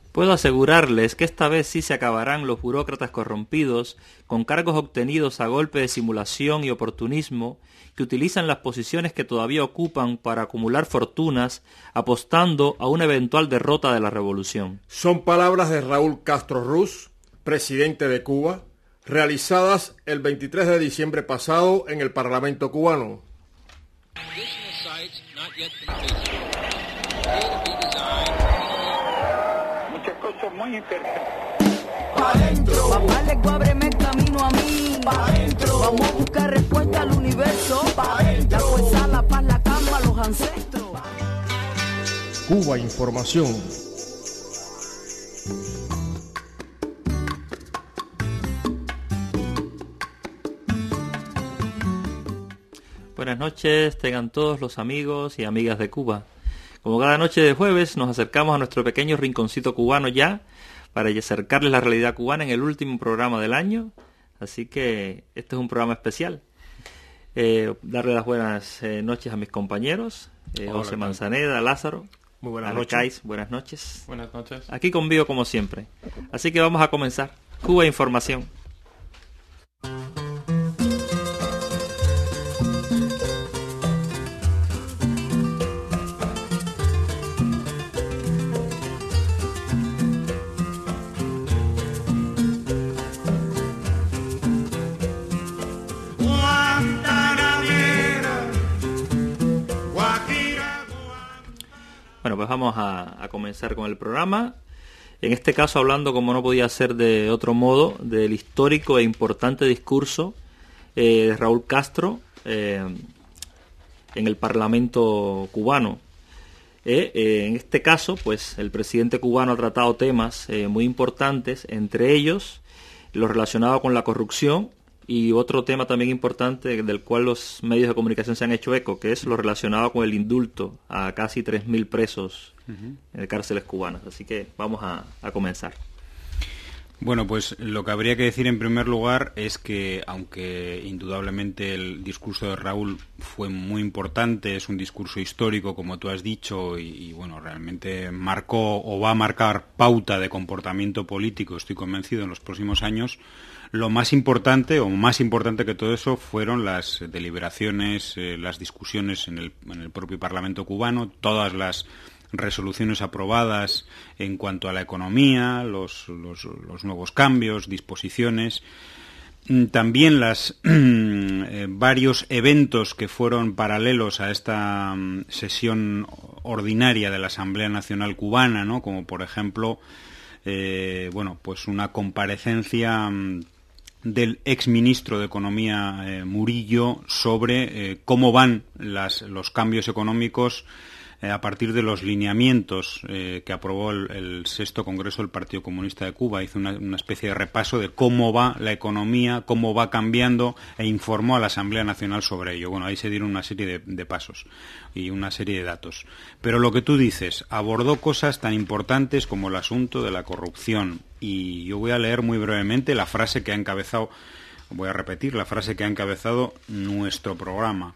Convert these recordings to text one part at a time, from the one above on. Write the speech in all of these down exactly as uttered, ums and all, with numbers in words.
Puedo asegurarles que esta vez sí se acabarán los burócratas corrompidos con cargos obtenidos a golpe de simulación y oportunismo que utilizan las posiciones que todavía ocupan para acumular fortunas apostando a una eventual derrota de la revolución. Son palabras de Raúl Castro Ruz, presidente de Cuba, realizadas el veintitrés de diciembre pasado en el Parlamento cubano. Muchas cosas muy interesantes. Pa' dentro. Papá, le ábreme el camino a mí. Pa' dentro. Vamos a buscar respuesta al universo. Pa' dentro. La fuerza, la paz, la calma, los ancestros. Cuba Información. Buenas noches, tengan todos los amigos y amigas de Cuba. Como cada noche de jueves nos acercamos a nuestro pequeño rinconcito cubano ya, para acercarles la realidad cubana en el último programa del año, así que este es un programa especial. Eh, darle las buenas eh, noches a mis compañeros, eh, Hola, José Manzaneda, Lázaro. Muy buenas Arcaiz, noches. Buenas noches. Buenas noches. Aquí convivo como siempre, así que vamos a comenzar. Cuba Información. Bueno, pues vamos a, a comenzar con el programa. En este caso hablando, como no podía ser de otro modo, del histórico e importante discurso eh, de Raúl Castro eh, en el Parlamento cubano. Eh, eh, en este caso, pues el presidente cubano ha tratado temas eh, muy importantes, entre ellos lo relacionado con la corrupción, y otro tema también importante del cual los medios de comunicación se han hecho eco, que es lo relacionado con el indulto a casi tres mil presos uh-huh. en cárceles cubanas. Así que vamos a, a comenzar. Bueno, pues lo que habría que decir en primer lugar es que, aunque indudablemente el discurso de Raúl fue muy importante, es un discurso histórico, como tú has dicho, y, y bueno, realmente marcó o va a marcar pauta de comportamiento político, estoy convencido, en los próximos años. Lo más importante, o más importante que todo eso, fueron las deliberaciones, eh, las discusiones en el, en el propio Parlamento cubano, todas las resoluciones aprobadas en cuanto a la economía, los, los, los nuevos cambios, disposiciones, también las eh, varios eventos que fueron paralelos a esta um, sesión ordinaria de la Asamblea Nacional Cubana, ¿no? Como por ejemplo, eh, bueno, pues una comparecencia um, del exministro de Economía eh, Murillo sobre eh, cómo van las, los cambios económicos eh, a partir de los lineamientos eh, que aprobó el, el sexto Congreso del Partido Comunista de Cuba. Hizo una, una especie de repaso de cómo va la economía, cómo va cambiando, e informó a la Asamblea Nacional sobre ello. Bueno, ahí se dieron una serie de, de pasos y una serie de datos. Pero lo que tú dices, abordó cosas tan importantes como el asunto de la corrupción. Y yo voy a leer muy brevemente la frase que ha encabezado, voy a repetir, la frase que ha encabezado nuestro programa.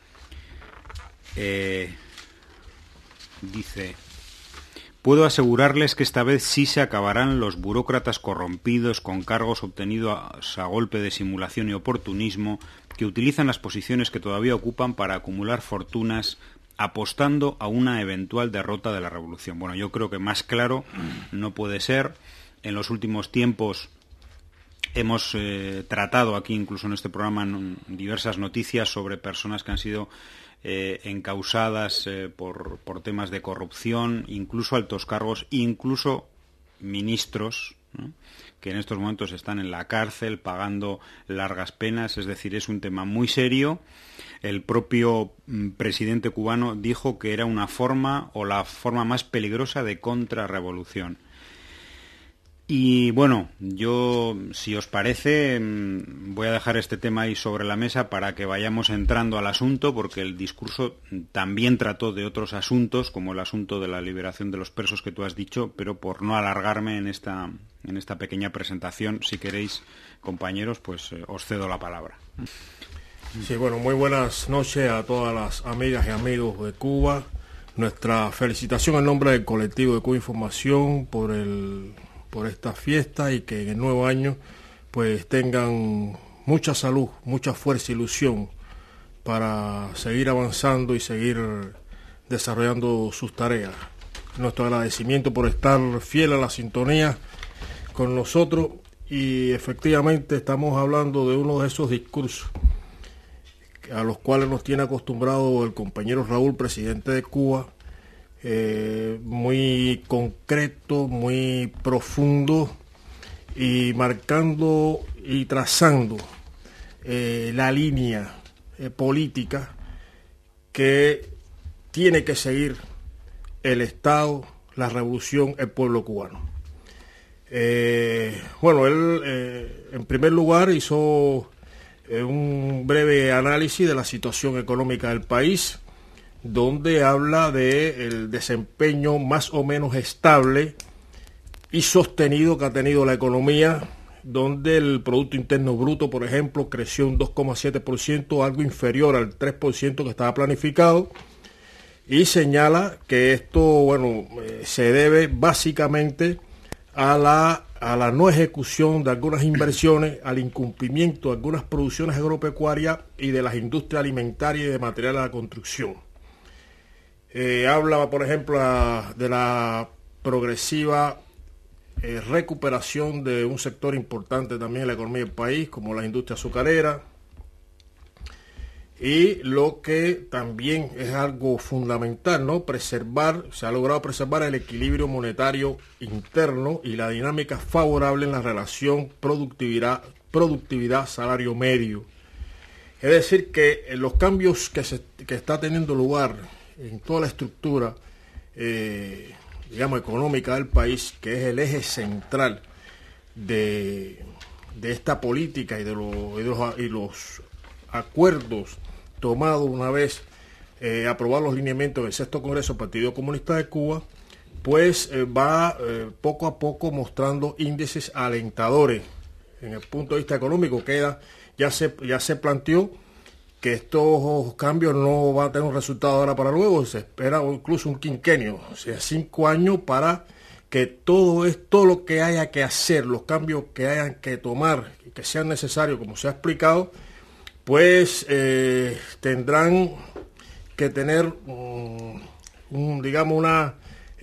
Eh, dice: puedo asegurarles que esta vez sí se acabarán los burócratas corrompidos con cargos obtenidos a golpe de simulación y oportunismo que utilizan las posiciones que todavía ocupan para acumular fortunas apostando a una eventual derrota de la revolución. Bueno, yo creo que más claro no puede ser. En los últimos tiempos hemos eh, tratado aquí, incluso en este programa, en diversas noticias sobre personas que han sido eh, encausadas eh, por, por temas de corrupción, incluso altos cargos, incluso ministros, ¿no?, que en estos momentos están en la cárcel pagando largas penas. Es decir, es un tema muy serio. El propio mm, presidente cubano dijo que era una forma o la forma más peligrosa de contrarrevolución. Y bueno, yo, si os parece, voy a dejar este tema ahí sobre la mesa para que vayamos entrando al asunto, porque el discurso también trató de otros asuntos, como el asunto de la liberación de los presos que tú has dicho, pero por no alargarme en esta, en esta pequeña presentación, si queréis, compañeros, pues eh, os cedo la palabra. Sí, bueno, muy buenas noches a todas las amigas y amigos de Cuba. nuestra felicitación en nombre del colectivo de Cuba Información por el por esta fiesta, y que en el nuevo año pues tengan mucha salud, mucha fuerza e ilusión para seguir avanzando y seguir desarrollando sus tareas. Nuestro agradecimiento por estar fiel a la sintonía con nosotros, y efectivamente estamos hablando de uno de esos discursos a los cuales nos tiene acostumbrado el compañero Raúl, presidente de Cuba, eh, muy concreto, muy profundo, y marcando y trazando eh, la línea eh, política que tiene que seguir el Estado, la revolución, el pueblo cubano. Eh, bueno, él eh, en primer lugar hizo eh, un breve análisis de la situación económica del país, donde habla del desempeño más o menos estable y sostenido que ha tenido la economía, donde el Producto Interno Bruto, por ejemplo, creció un dos coma siete por ciento, algo inferior al tres por ciento que estaba planificado, y señala que esto, bueno, eh, se debe básicamente a la, a la no ejecución de algunas inversiones, al incumplimiento de algunas producciones agropecuarias y de las industrias alimentarias y de material de la construcción. Eh, habla, por ejemplo, de la progresiva eh, recuperación de un sector importante también en la economía del país, como la industria azucarera, y lo que también es algo fundamental, ¿no? Preservar, se ha logrado preservar el equilibrio monetario interno y la dinámica favorable en la relación productividad, productividad salario medio. Es decir, que los cambios que, se, que está teniendo lugar en toda la estructura, eh, digamos, económica del país, que es el eje central de, de esta política y de, lo, y de los, y los acuerdos tomados una vez eh, aprobados los lineamientos del sexto Congreso del Partido Comunista de Cuba, pues eh, va eh, poco a poco mostrando índices alentadores. En el punto de vista económico, queda, ya se, ya se planteó que estos cambios no van a tener un resultado ahora para luego, se espera incluso un quinquenio, o sea, cinco años para que todo esto lo que haya que hacer, los cambios que hayan que tomar y que sean necesarios, como se ha explicado, pues eh, tendrán que tener um, un, digamos, una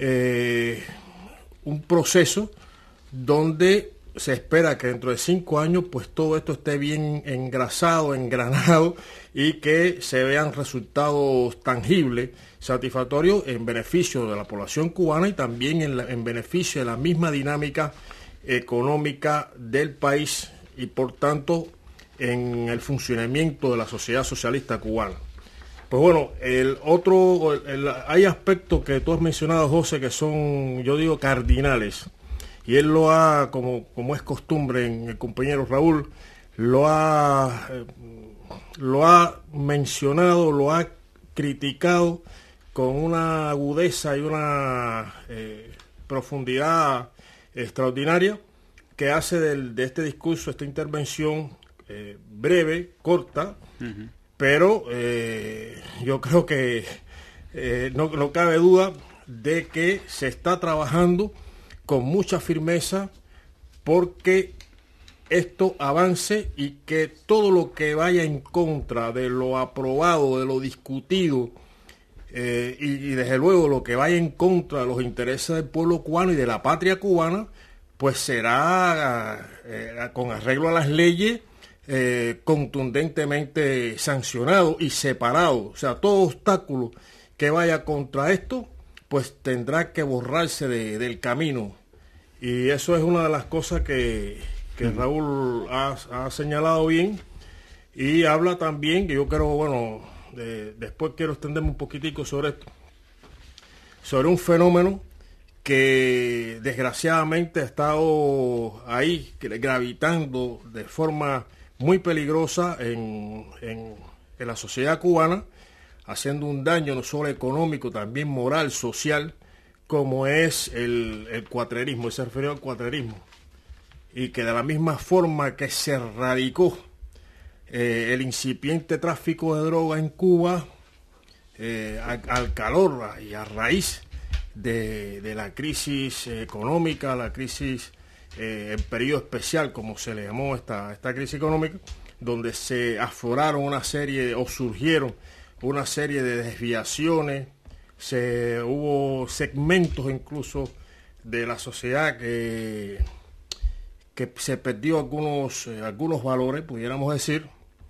eh, un proceso donde se espera que dentro de cinco años pues todo esto esté bien engrasado, engranado, y que se vean resultados tangibles, satisfactorios en beneficio de la población cubana y también en, la, en beneficio de la misma dinámica económica del país y por tanto en el funcionamiento de la sociedad socialista cubana. Pues bueno, el otro, el, el, hay aspectos que tú has mencionado, José, que son, yo digo, cardinales. Y él lo ha, como, como es costumbre en el compañero Raúl, lo ha, eh, lo ha mencionado, lo ha criticado con una agudeza y una eh, profundidad extraordinaria, que hace del, de este discurso, esta intervención eh, breve, corta, uh-huh. pero eh, yo creo que eh, no, no cabe duda de que se está trabajando con mucha firmeza porque esto avance y que todo lo que vaya en contra de lo aprobado, de lo discutido, eh, y, y desde luego lo que vaya en contra de los intereses del pueblo cubano y de la patria cubana, pues será eh, con arreglo a las leyes eh, contundentemente sancionado y separado. O sea, todo obstáculo que vaya contra esto, pues tendrá que borrarse de, del camino. Y eso es una de las cosas que, que uh-huh. Raúl ha, ha señalado bien, y habla también, que yo quiero, bueno, de, después quiero extenderme un poquitico sobre esto, sobre un fenómeno que desgraciadamente ha estado ahí gravitando de forma muy peligrosa en, en, en la sociedad cubana, haciendo un daño no solo económico, también moral, social, como es el, el cuatrerismo, se refirió al cuatrerismo, y que de la misma forma que se erradicó eh, el incipiente tráfico de droga en Cuba, eh, a, al calor y a raíz de, de la crisis económica, la crisis, eh, el periodo especial, como se le llamó esta, esta crisis económica, donde se afloraron una serie, o surgieron una serie de desviaciones, se hubo segmentos incluso de la sociedad que, que se perdió algunos, eh, algunos valores, pudiéramos decir.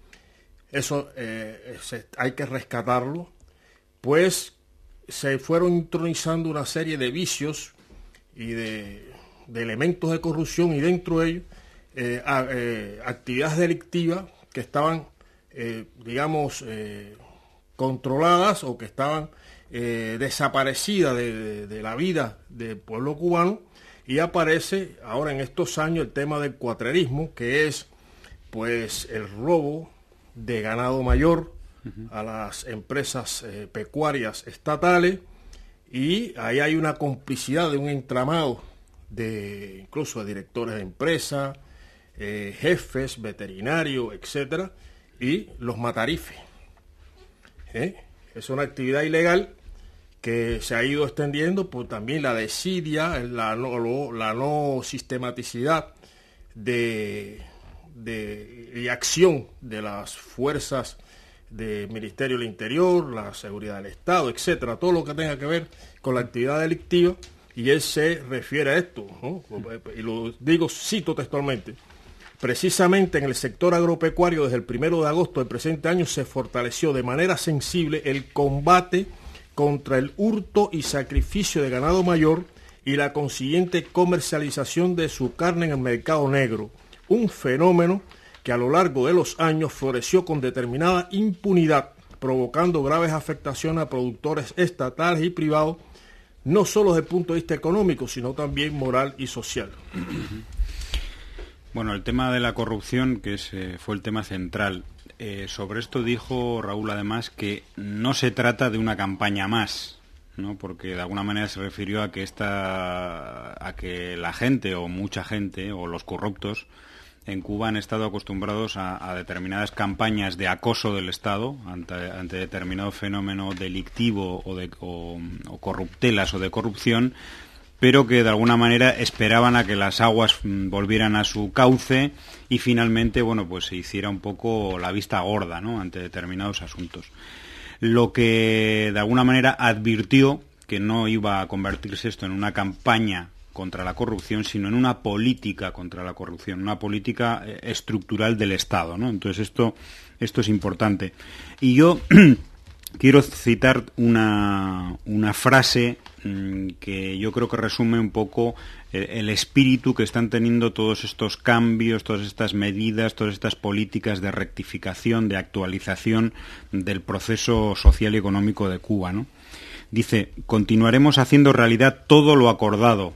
Eso eh, se, hay que rescatarlo, pues se fueron intronizando una serie de vicios y de, de elementos de corrupción, y dentro de ellos eh, a, eh, actividades delictivas que estaban, eh, digamos, eh, controladas o que estaban eh, desaparecidas de, de, de la vida del pueblo cubano, y aparece ahora en estos años el tema del cuatrerismo, que es pues el robo de ganado mayor uh-huh. a las empresas eh, pecuarias estatales, y ahí hay una complicidad de un entramado de incluso de directores de empresas, eh, jefes, veterinarios, etcétera, y los matarifes. ¿Eh? Es una actividad ilegal que se ha ido extendiendo por también la desidia, la no, la no sistematicidad de, de, de acción de las fuerzas del Ministerio del Interior, la seguridad del Estado, etcétera, todo lo que tenga que ver con la actividad delictiva, y él se refiere a esto, ¿no? Y lo digo, cito textualmente: precisamente en el sector agropecuario, desde el primero de agosto del presente año, se fortaleció de manera sensible el combate contra el hurto y sacrificio de ganado mayor y la consiguiente comercialización de su carne en el mercado negro, un fenómeno que a lo largo de los años floreció con determinada impunidad, provocando graves afectaciones a productores estatales y privados, no solo desde el punto de vista económico, sino también moral y social. Bueno, el tema de la corrupción, que es, eh, fue el tema central. Eh, sobre esto dijo Raúl además que no se trata de una campaña más, ¿no? Porque de alguna manera se refirió a que esta, a que la gente o mucha gente o los corruptos en Cuba han estado acostumbrados a, a determinadas campañas de acoso del Estado ante, ante determinado fenómeno delictivo o, de, o, o corruptelas o de corrupción, pero que de alguna manera esperaban a que las aguas volvieran a su cauce y finalmente, bueno, pues se hiciera un poco la vista gorda, ¿no?, ante determinados asuntos. Lo que de alguna manera advirtió que no iba a convertirse esto en una campaña contra la corrupción, sino en una política contra la corrupción, una política estructural del Estado, ¿no? Entonces esto, esto es importante. Y yo quiero citar una, una frase que yo creo que resume un poco el, el espíritu que están teniendo todos estos cambios, todas estas medidas, todas estas políticas de rectificación, de actualización del proceso social y económico de Cuba, ¿no? Dice: continuaremos haciendo realidad todo lo acordado,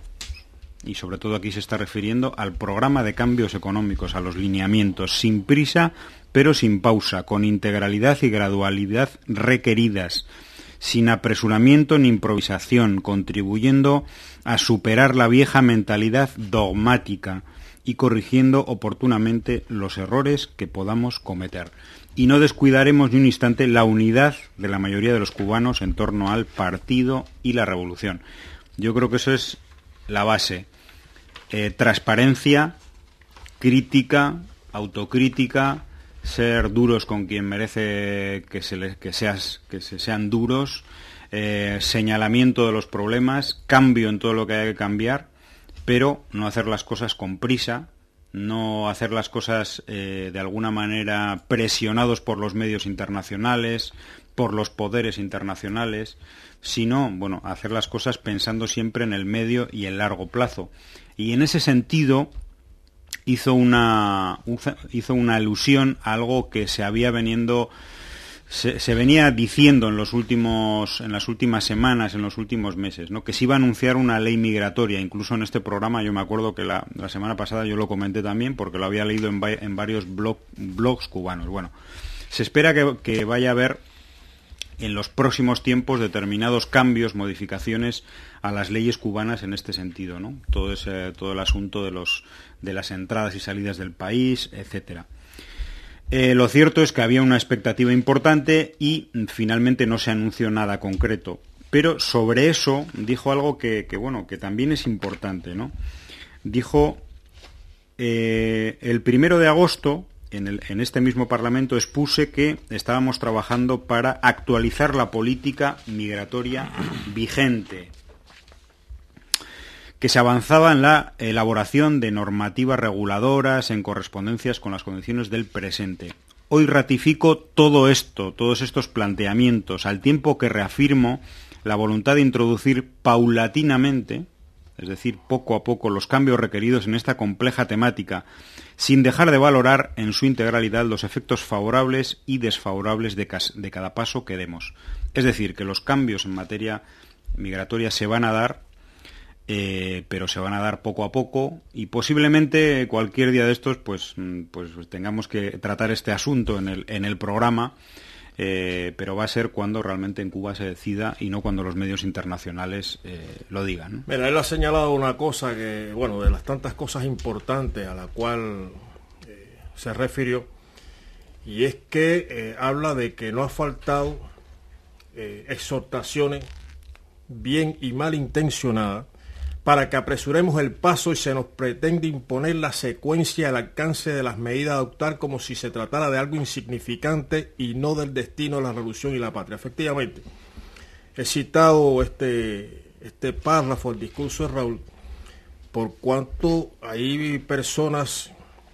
y sobre todo aquí se está refiriendo al programa de cambios económicos, a los lineamientos, sin prisa pero sin pausa, con integralidad y gradualidad requeridas, sin apresuramiento ni improvisación, contribuyendo a superar la vieja mentalidad dogmática y corrigiendo oportunamente los errores que podamos cometer. Y no descuidaremos ni un instante la unidad de la mayoría de los cubanos en torno al partido y la revolución. Yo creo que eso es la base. Eh, transparencia, crítica, autocrítica, ser duros con quien merece que se les, que seas, que se sean duros, eh, señalamiento de los problemas, cambio en todo lo que hay que cambiar, pero no hacer las cosas con prisa, no hacer las cosas eh, de alguna manera presionados por los medios internacionales, por los poderes internacionales, sino, bueno, hacer las cosas pensando siempre en el medio y el largo plazo. Y en ese sentido hizo una hizo una alusión a algo que se había veniendo se, se venía diciendo en los últimos en las últimas semanas, en los últimos meses, ¿no?, que se iba a anunciar una ley migratoria. Incluso en este programa yo me acuerdo que la, la semana pasada yo lo comenté también, porque lo había leído en, en varios blog, blogs cubanos. Bueno, se espera que, que vaya a haber en los próximos tiempos determinados cambios, modificaciones a las leyes cubanas en este sentido, ¿no? Todo ese, todo el asunto de los de las entradas y salidas del país, etcétera. Eh, lo cierto es que había una expectativa importante y finalmente no se anunció nada concreto. Pero sobre eso dijo algo que, que bueno, que también es importante, ¿no? Dijo, eh, el primero de agosto, en, el, en este mismo Parlamento, expuse que estábamos trabajando para actualizar la política migratoria vigente, que se avanzaba en la elaboración de normativas reguladoras en correspondencias con las condiciones del presente. Hoy ratifico todo esto, todos estos planteamientos, al tiempo que reafirmo la voluntad de introducir paulatinamente, es decir, poco a poco, los cambios requeridos en esta compleja temática, sin dejar de valorar en su integralidad los efectos favorables y desfavorables de, de cada paso que demos. Es decir, que los cambios en materia migratoria se van a dar, eh, pero se van a dar poco a poco, y posiblemente cualquier día de estos pues, pues tengamos que tratar este asunto en el, en el programa. Eh, pero va a ser cuando realmente en Cuba se decida y no cuando los medios internacionales eh, lo digan, ¿no? Mira, él ha señalado una cosa que, bueno, de las tantas cosas importantes a la cual eh, se refirió, y es que eh, habla de que no ha faltado eh, exhortaciones bien y mal intencionadas para que apresuremos el paso y se nos pretende imponer la secuencia al alcance de las medidas a adoptar como si se tratara de algo insignificante y no del destino de la revolución y la patria. Efectivamente, he citado este, este párrafo, el discurso de Raúl, por cuanto hay personas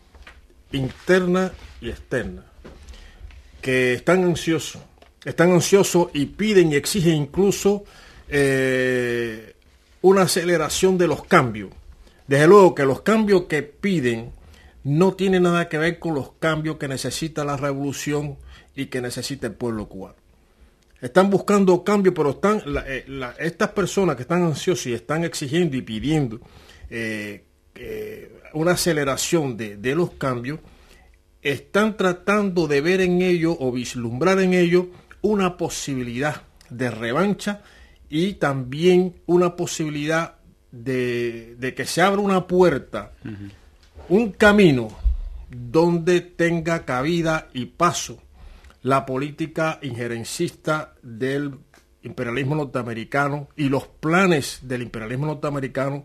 internas y externas que están ansiosos, están ansiosos y piden y exigen incluso eh, una aceleración de los cambios. Desde luego que los cambios que piden no tienen nada que ver con los cambios que necesita la revolución y que necesita el pueblo cubano. Están buscando cambios, pero están la, la, estas personas que están ansiosas y están exigiendo y pidiendo eh, eh, una aceleración de, de los cambios, están tratando de ver en ello o vislumbrar en ello una posibilidad de revancha y también una posibilidad de, de que se abra una puerta, uh-huh. un camino donde tenga cabida y paso la política injerencista del imperialismo norteamericano y los planes del imperialismo norteamericano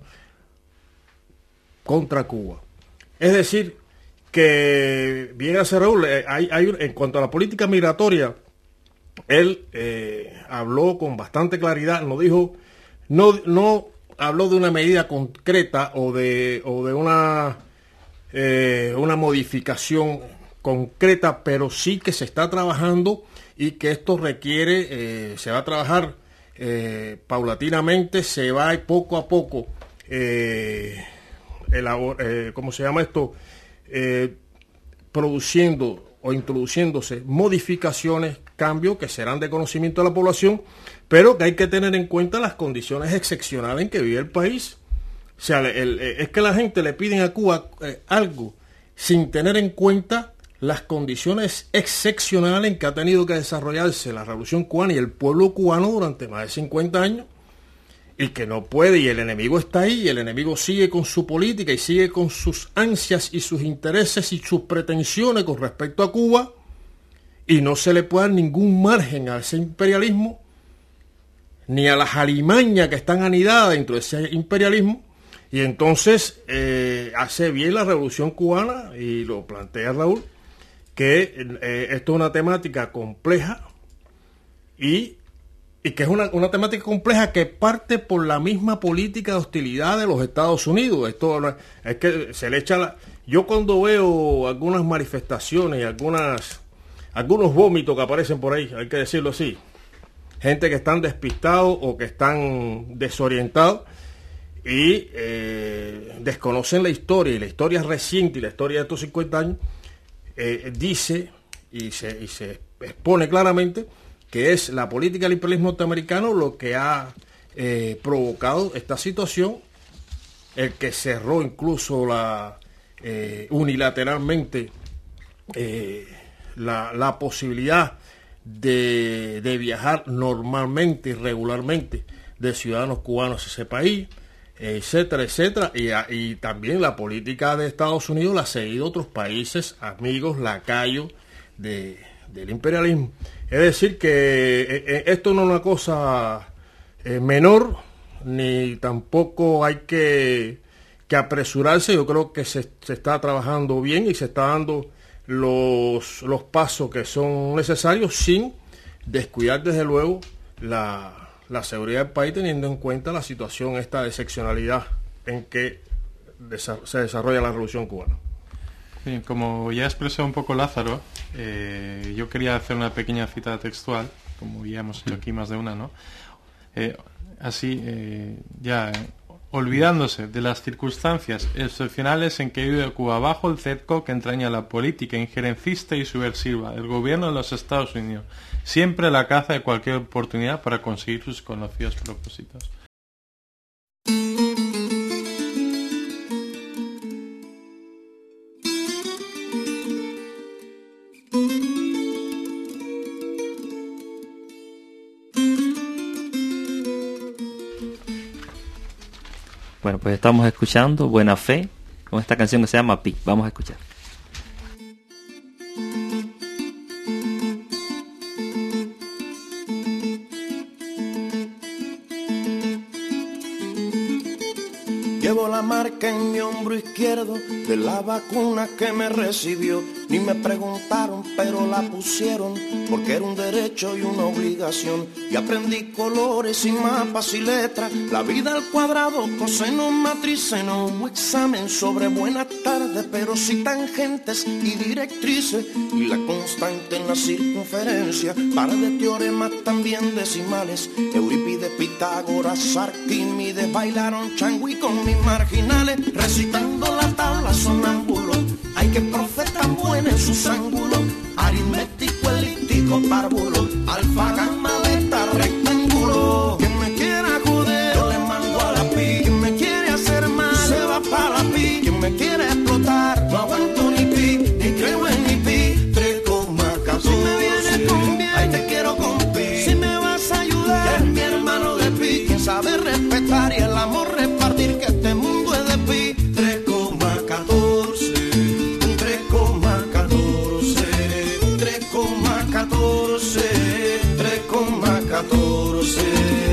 contra Cuba. Es decir, que bien hace Raúl, hay, hay, en cuanto a la política migratoria, él eh, habló con bastante claridad, no dijo, no, no habló de una medida concreta o de, o de una, eh, una modificación concreta, pero sí que se está trabajando y que esto requiere, eh, se va a trabajar eh, paulatinamente, se va poco a poco, eh, elabor, eh, ¿cómo se llama esto? Eh, produciendo o introduciéndose modificaciones, cambios que serán de conocimiento de la población, pero que hay que tener en cuenta las condiciones excepcionales en que vive el país. O sea, el, el, es que la gente le piden a Cuba eh, algo sin tener en cuenta las condiciones excepcionales en que ha tenido que desarrollarse la revolución cubana y el pueblo cubano durante más de cincuenta años, y que no puede, y el enemigo está ahí, y el enemigo sigue con su política y sigue con sus ansias y sus intereses y sus pretensiones con respecto a Cuba, y no se le puede dar ningún margen a ese imperialismo, ni a las alimañas que están anidadas dentro de ese imperialismo. Y entonces eh, hace bien la revolución cubana, y lo plantea Raúl, que eh, esto es una temática compleja y Y que es una, una temática compleja que parte por la misma política de hostilidad de los Estados Unidos. Esto es que se le echa la... Yo cuando veo algunas manifestaciones y algunas, algunos vómitos que aparecen por ahí, hay que decirlo así, gente que están despistados o que están desorientados y eh, desconocen la historia, y la historia reciente y la historia de estos cincuenta años, eh, dice y se, y se expone claramente que es la política del imperialismo norteamericano lo que ha eh, provocado esta situación, el que cerró incluso la eh, unilateralmente eh, la, la posibilidad de, de viajar normalmente y regularmente de ciudadanos cubanos a ese país, etcétera, etcétera, y, y también la política de Estados Unidos la ha seguido otros países, amigos, lacayos, de, del imperialismo. Es decir, que eh, esto no es una cosa eh, menor, ni tampoco hay que, que apresurarse. Yo creo que se, se está trabajando bien y se está dando los, los pasos que son necesarios sin descuidar desde luego la, la seguridad del país, teniendo en cuenta la situación esta de excepcionalidad en que desa- se desarrolla la Revolución Cubana. Bien, como ya expresó un poco Lázaro, eh, yo quería hacer una pequeña cita textual, como ya hemos hecho aquí más de una, ¿no? Eh, así, eh, ya, eh, olvidándose de las circunstancias excepcionales en que vive Cuba bajo el cerco que entraña la política injerencista y subversiva del gobierno de los Estados Unidos, siempre la caza de cualquier oportunidad para conseguir sus conocidos propósitos. Bueno, pues estamos escuchando Buena Fe con esta canción que se llama Pi. Vamos a escuchar. Llevo la marca en mi hombro izquierdo de la vacuna que me recibió. Ni me preguntaron, pero la pusieron porque era un derecho y una obligación. Y aprendí colores y mapas y letras, la vida al cuadrado, coseno, matriceno. Un examen sobre buenas tardes, pero sí tangentes y directrices. Y la constante en la circunferencia, para de teoremas también decimales. Eurípides, Pitágoras, Arquímedes bailaron changüí con mis marginales, recitando la tabla sonámbulo. Hay que profetan buena en sus ángulos, aritmético, elíptico, párvulo, alfa, gamma, beta, rectángulo. Quien me quiera joder, yo le mando a la pi. Quien me quiere hacer mal, se va para la pi. Quien me quiere explotar, no aguanto ni pi, ni creo en ni pi. tres coma catorce. Si me vienes con bien, ahí te quiero con pi. Si me vas a ayudar, eres mi hermano de pi. Quien sabe respetar y el amor repartir, que este mundo es de pi. tres coma catorce. tres coma catorce. tres coma catorce.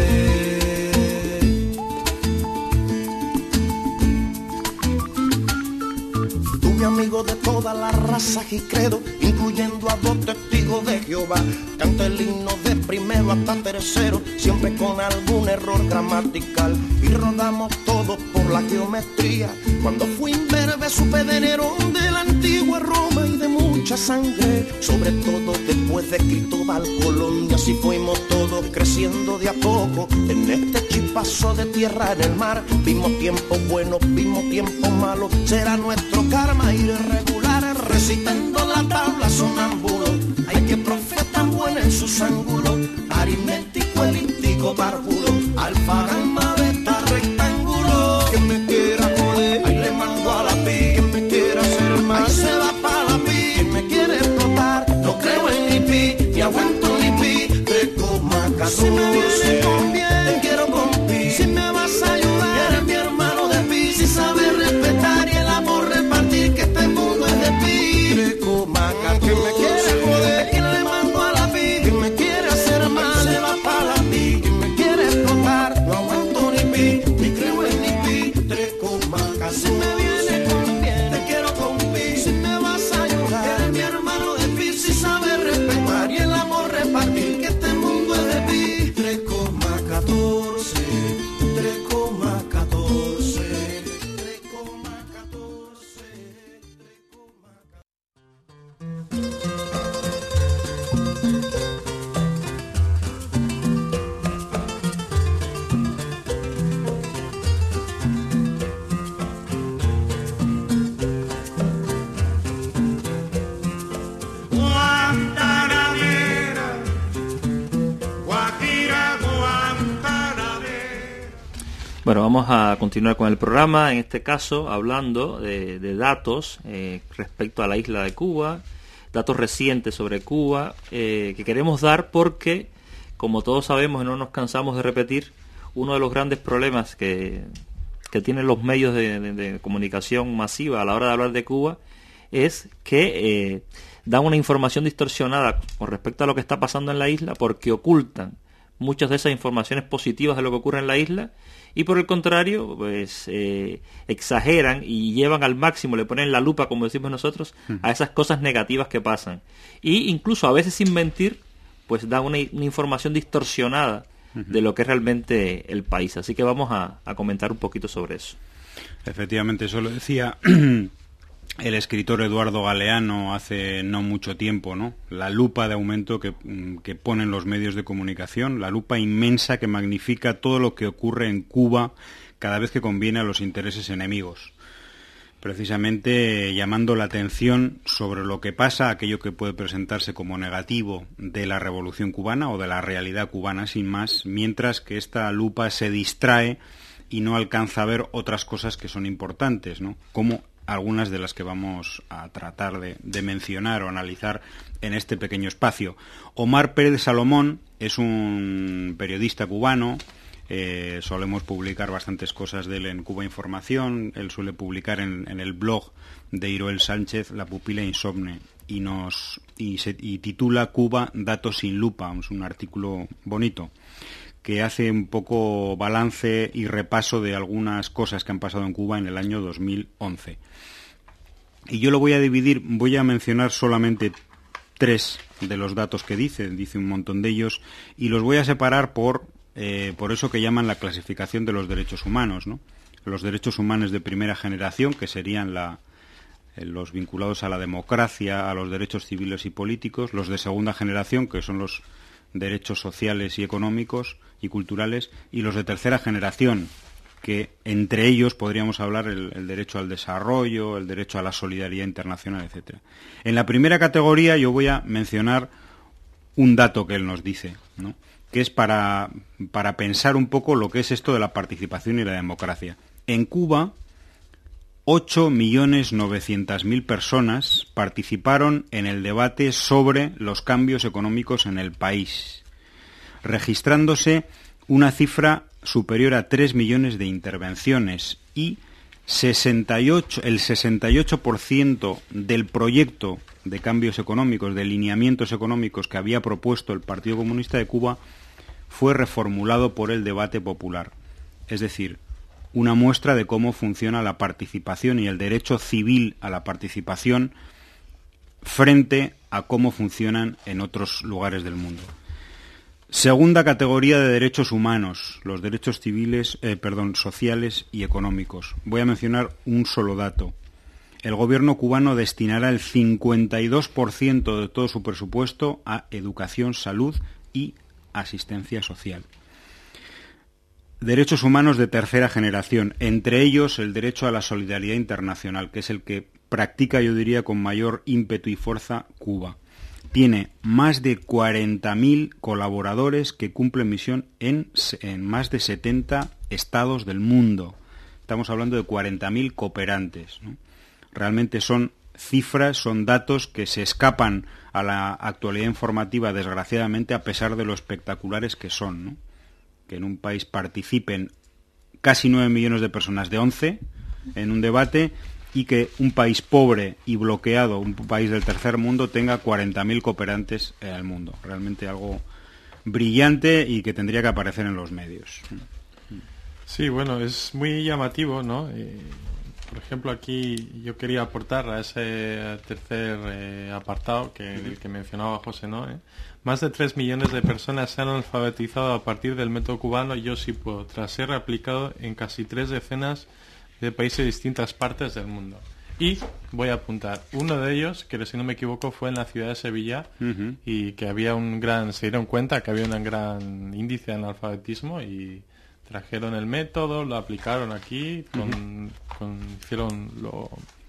Tuve amigos de todas las razas y credo, incluyendo a dos testigos de Jehová. Canté el himno de primero hasta tercero, siempre con algún error gramatical. Y rodamos todos por la geometría. Cuando fui imberbe supe de Nerón, de la antigua Roma y de mucha sangre, sobre todo después de Cristóbal Colón. Y así fuimos todos creciendo de a poco en este chispazo de tierra en el mar. Vimos tiempos buenos, vimos tiempos malos, será nuestro karma ir irregular, recitando la tabla sonámbulo. Hay que profetan buena en sus ángulos, aritmético, elíptico, párvulo, alfa, gamma, beta, rectángulo. Quien me quiera joder, ahí le mando a la pi. Quien me quiera hacer mal, ahí se va para la pi. Quien me quiere explotar, no creo en ni pi, ni aguanto ni pi. tres coma catorce. Si me viene con bien, te quiero con pi. Si me vas a ayudar, eres mi hermano de pi. Si sabes respetar y el amor repartir, que este mundo es de pi. tres coma catorce. Quien me quiere joder, quien le mando a la pi. Quien me quiere hacer mal, se va para la pi. Quien me quiere explotar, no aguanto ni pi, ni creo en ni pi. tres coma catorce. Si me viene con bien, te quiero con pi. Si me vas a ayudar, eres mi hermano de pi. Si sabes respetar y el amor repartir, que este mundo es de pi. tres coma catorce. tres coma catorce. tres coma catorce. Guantanamera, Guajira, Guantanamera. Bueno, vamos a continuar con el programa, en este caso hablando de, de datos eh, respecto a la isla de Cuba, datos recientes sobre Cuba eh, que queremos dar porque, como todos sabemos y no nos cansamos de repetir, uno de los grandes problemas que, que tienen los medios de, de, de comunicación masiva a la hora de hablar de Cuba es que eh, dan una información distorsionada con respecto a lo que está pasando en la isla, porque ocultan muchas de esas informaciones positivas de lo que ocurre en la isla, y por el contrario, pues eh, exageran y llevan al máximo, le ponen la lupa, como decimos nosotros, a esas cosas negativas que pasan. Y incluso a veces sin mentir, pues dan una, una información distorsionada de lo que es realmente el país. Así que vamos a, a comentar un poquito sobre eso. Efectivamente, eso lo decía el escritor Eduardo Galeano hace no mucho tiempo, ¿no? La lupa de aumento que, que ponen los medios de comunicación, la lupa inmensa que magnifica todo lo que ocurre en Cuba cada vez que conviene a los intereses enemigos. Precisamente llamando la atención sobre lo que pasa, aquello que puede presentarse como negativo de la revolución cubana o de la realidad cubana sin más, mientras que esta lupa se distrae y no alcanza a ver otras cosas que son importantes, ¿no? Como algunas de las que vamos a tratar de, de mencionar o analizar en este pequeño espacio. Omar Pérez Salomón es un periodista cubano, eh, solemos publicar bastantes cosas de él en Cuba Información, él suele publicar en, en el blog de Iroel Sánchez, La pupila insomne, y, nos, y, se, y titula Cuba, datos sin lupa, es un artículo bonito, que hace un poco balance y repaso de algunas cosas que han pasado en Cuba en el año dos mil once. Y yo lo voy a dividir, voy a mencionar solamente tres de los datos que dice, dice un montón de ellos, y los voy a separar por, eh, por eso que llaman la clasificación de los derechos humanos, ¿no? Los derechos humanos de primera generación, que serían la, eh, los vinculados a la democracia, a los derechos civiles y políticos, los de segunda generación, que son los derechos sociales y económicos y culturales, y los de tercera generación, que entre ellos podríamos hablar el, el derecho al desarrollo, el derecho a la solidaridad internacional, etcétera. En la primera categoría yo voy a mencionar un dato que él nos dice, ¿no? Que es para, para pensar un poco lo que es esto de la participación y la democracia. En Cuba, ocho millones novecientas mil personas participaron en el debate sobre los cambios económicos en el país, registrándose una cifra superior a tres millones de intervenciones y sesenta y ocho, el sesenta y ocho por ciento del proyecto de cambios económicos, de lineamientos económicos que había propuesto el Partido Comunista de Cuba fue reformulado por el debate popular. Es decir, una muestra de cómo funciona la participación y el derecho civil a la participación frente a cómo funcionan en otros lugares del mundo. Segunda categoría de derechos humanos, los derechos civiles, eh, perdón, sociales y económicos. Voy a mencionar un solo dato. El gobierno cubano destinará el cincuenta y dos por ciento de todo su presupuesto a educación, salud y asistencia social. Derechos humanos de tercera generación, entre ellos el derecho a la solidaridad internacional, que es el que practica, yo diría, con mayor ímpetu y fuerza Cuba. Tiene más de cuarenta mil colaboradores que cumplen misión en, en más de setenta estados del mundo. Estamos hablando de cuarenta mil cooperantes, ¿no? Realmente son cifras, son datos que se escapan a la actualidad informativa, desgraciadamente, a pesar de lo espectaculares que son, ¿no? Que en un país participen casi nueve millones de personas de once en un debate, y que un país pobre y bloqueado, un país del tercer mundo, tenga cuarenta mil cooperantes en el mundo. Realmente algo brillante y que tendría que aparecer en los medios. Sí, bueno, es muy llamativo, ¿no? Eh, por ejemplo, aquí yo quería aportar a ese tercer eh, apartado que, el que mencionaba José, ¿no? Eh, más de tres millones de personas se han alfabetizado a partir del método cubano Yo Sí Puedo, tras ser aplicado en casi tres decenas de países de distintas partes del mundo. Y voy a apuntar, uno de ellos, que si no me equivoco fue en la ciudad de Sevilla, uh-huh. y que había un gran, se dieron cuenta que había un gran índice de analfabetismo y trajeron el método, lo aplicaron aquí, con, uh-huh. con, hicieron lo,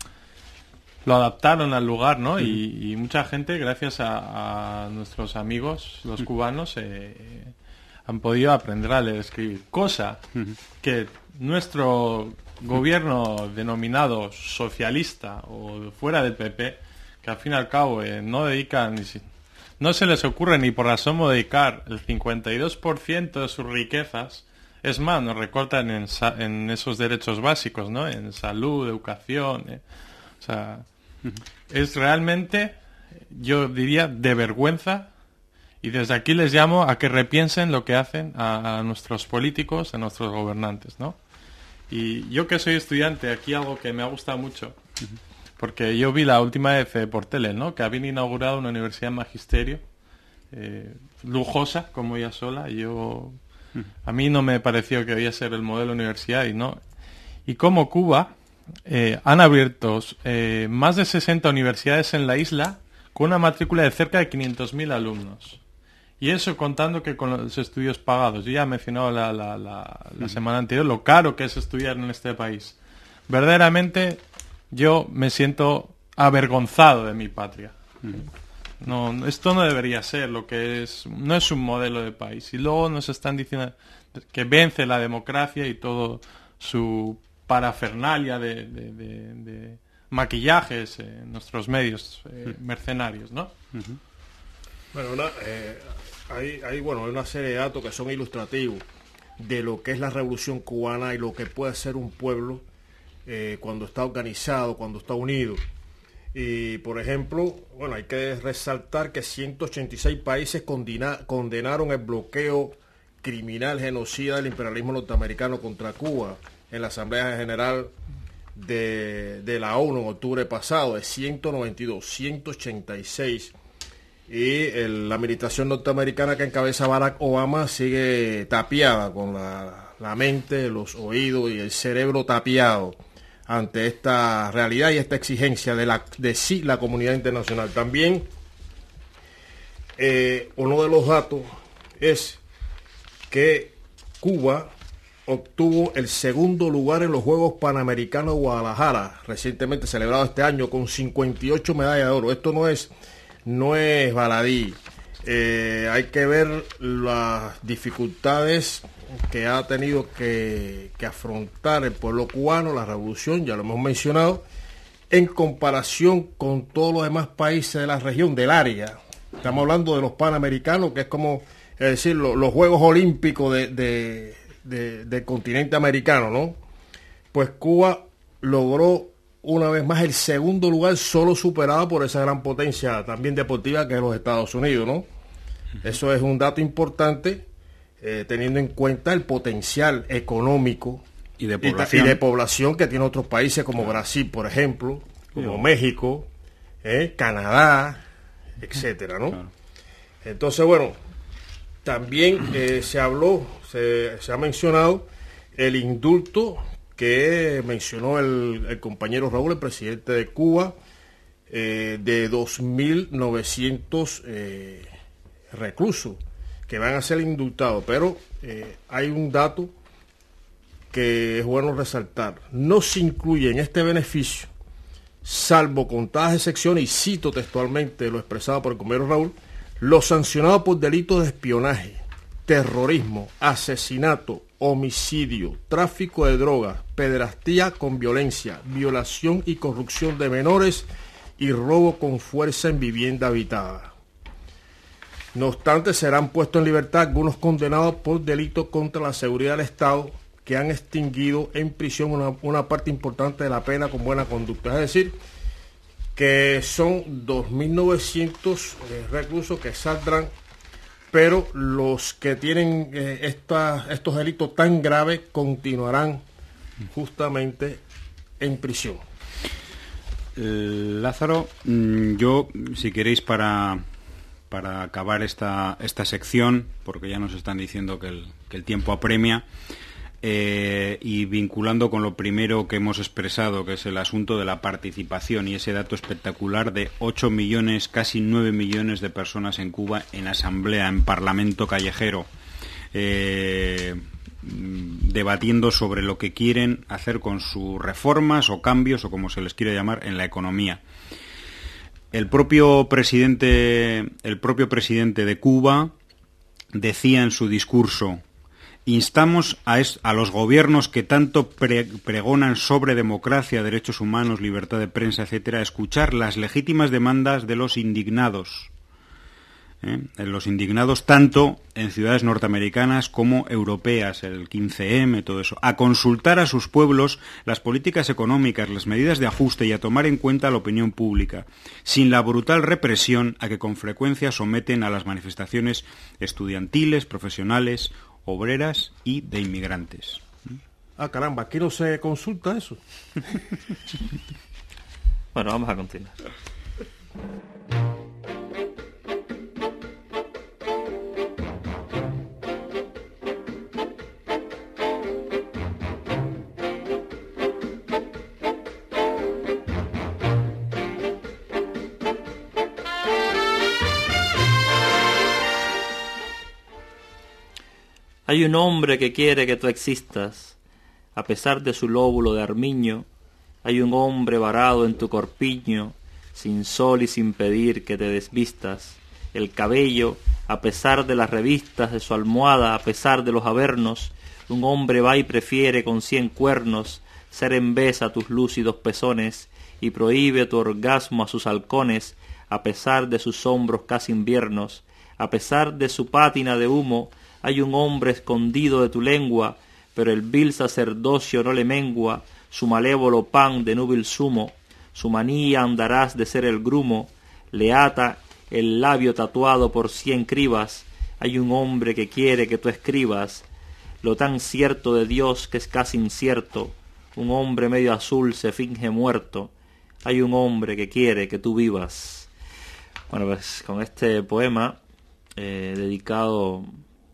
lo adaptaron al lugar, ¿no? Uh-huh. y, y mucha gente, gracias a, a nuestros amigos, los uh-huh. cubanos, eh, han podido aprender a leer y escribir, cosa uh-huh. que nuestro gobierno denominado socialista o fuera del P P, que al fin y al cabo eh, no dedican, ni si, no se les ocurre ni por asomo dedicar el cincuenta y dos por ciento de sus riquezas, es más, nos recortan en, en esos derechos básicos, ¿no? En salud, educación, eh. O sea, uh-huh. es realmente yo diría, de vergüenza. Y desde aquí les llamo a que repiensen lo que hacen a, a nuestros políticos, a nuestros gobernantes, ¿no? Y yo que soy estudiante, aquí algo que me ha gustado mucho, porque yo vi la última vez eh, por tele, ¿no? Que habían inaugurado una universidad de magisterio, eh, lujosa, como ella sola, y yo... A mí no me pareció que debía ser el modelo de universidad, y no. Y como Cuba, eh, han abierto eh, más de sesenta universidades en la isla, con una matrícula de cerca de quinientos mil alumnos. Y eso contando que con los estudios pagados. Yo ya he mencionado la, la, la, la semana anterior lo caro que es estudiar en este país. Verdaderamente yo me siento avergonzado de mi patria. No, esto no debería ser lo que es, no es un modelo de país. Y luego nos están diciendo que vence la democracia y todo su parafernalia de, de, de, de maquillajes en nuestros medios eh, mercenarios, ¿no? Uh-huh. Bueno, una, eh, hay, hay, bueno, hay una serie de datos que son ilustrativos de lo que es la revolución cubana y lo que puede ser un pueblo eh, cuando está organizado, cuando está unido. Y, por ejemplo, bueno, hay que resaltar que ciento ochenta y seis países condena, condenaron el bloqueo criminal genocida del imperialismo norteamericano contra Cuba en la Asamblea General de, de la ONU en octubre pasado, de ciento noventa y dos, ciento ochenta y seis. Y el, la administración norteamericana que encabeza Barack Obama sigue tapiada, con la, la mente, los oídos y el cerebro tapiado ante esta realidad y esta exigencia de, la, de sí la comunidad internacional. También eh, uno de los datos es que Cuba obtuvo el segundo lugar en los Juegos Panamericanos de Guadalajara, recientemente celebrado este año, con cincuenta y ocho medallas de oro. Esto no es, no es baladí. Eh, hay que ver las dificultades que ha tenido que, que afrontar el pueblo cubano, la revolución, ya lo hemos mencionado, en comparación con todos los demás países de la región, del área. Estamos hablando de los Panamericanos, que es como, es decir, lo, los Juegos Olímpicos de, de, de, del continente americano, ¿no? Pues Cuba logró una vez más el segundo lugar, solo superado por esa gran potencia también deportiva que es los Estados Unidos, ¿no? Eso es un dato importante, eh, teniendo en cuenta el potencial económico y de población, y de población que tiene otros países como Brasil, por ejemplo, como México, eh, Canadá, etcétera, ¿no? Claro. Entonces, bueno, también eh, se habló, se, se ha mencionado el indulto que mencionó el, el compañero Raúl, el presidente de Cuba, eh, de dos mil novecientos eh, reclusos que van a ser indultados, pero eh, hay un dato que es bueno resaltar: no se incluye en este beneficio, salvo contadas excepciones, y cito textualmente lo expresado por el compañero Raúl, los sancionados por delitos de espionaje, terrorismo, asesinato, homicidio, tráfico de drogas, pederastía con violencia, violación y corrupción de menores y robo con fuerza en vivienda habitada. No obstante, serán puestos en libertad algunos condenados por delitos contra la seguridad del Estado, que han extinguido en prisión una, una parte importante de la pena con buena conducta. Es decir, que son dos mil novecientos eh, reclusos que saldrán, pero los que tienen eh, esta, estos delitos tan graves continuarán justamente en prisión. Lázaro, yo, si queréis, para, para acabar esta, esta sección, porque ya nos están diciendo que el, que el tiempo apremia, eh, y vinculando con lo primero que hemos expresado, que es el asunto de la participación y ese dato espectacular de ocho millones, casi nueve millones de personas en Cuba en asamblea, en parlamento callejero, eh, debatiendo sobre lo que quieren hacer con sus reformas o cambios, o como se les quiere llamar, en la economía. El propio presidente, el propio presidente de Cuba decía en su discurso: instamos a, es, a los gobiernos que tanto pre, pregonan sobre democracia, derechos humanos, libertad de prensa, etcétera, a escuchar las legítimas demandas de los indignados. ¿eh? En los indignados tanto en ciudades norteamericanas como europeas, el quince eme, todo eso, a consultar a sus pueblos las políticas económicas, las medidas de ajuste y a tomar en cuenta la opinión pública, sin la brutal represión a que con frecuencia someten a las manifestaciones estudiantiles, profesionales, obreras y de inmigrantes. Ah, caramba, aquí no se consulta eso. Bueno, vamos a continuar. Hay un hombre que quiere que tú existas, a pesar de su lóbulo de armiño. Hay un hombre varado en tu corpiño, sin sol y sin pedir que te desvistas. El cabello, a pesar de las revistas de su almohada, a pesar de los avernos, un hombre va y prefiere con cien cuernos ser en vez a tus lúcidos pezones, y prohíbe tu orgasmo a sus halcones, a pesar de sus hombros casi inviernos. A pesar de su pátina de humo, hay un hombre escondido de tu lengua, pero el vil sacerdocio no le mengua su malévolo pan de núbil zumo. Su manía andarás de ser el grumo, le ata el labio tatuado por cien cribas. Hay un hombre que quiere que tú escribas lo tan cierto de Dios que es casi incierto. Un hombre medio azul se finge muerto. Hay un hombre que quiere que tú vivas. Bueno, pues con este poema eh, dedicado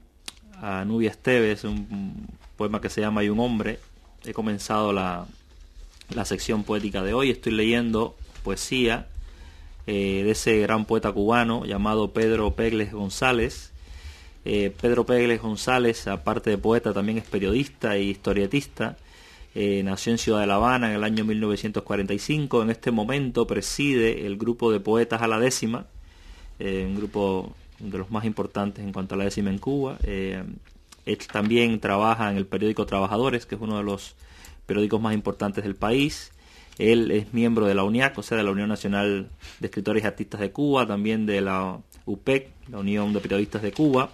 a Nubia Esteves, un poema que se llama Hay un hombre, he comenzado la, la sección poética de hoy. Estoy leyendo poesía eh, de ese gran poeta cubano llamado Pedro Pegles González. Eh, Pedro Pegles González, aparte de poeta, también es periodista e historietista. Eh, nació en Ciudad de La Habana en el año mil novecientos cuarenta y cinco. En este momento preside el grupo de poetas a la décima, eh, un grupo de los más importantes en cuanto a la décima en Cuba. Eh, él también trabaja en el periódico Trabajadores, que es uno de los periódicos más importantes del país. Él es miembro de la UNIAC, o sea, de la Unión Nacional de Escritores y Artistas de Cuba, también de la U P E C, la Unión de Periodistas de Cuba.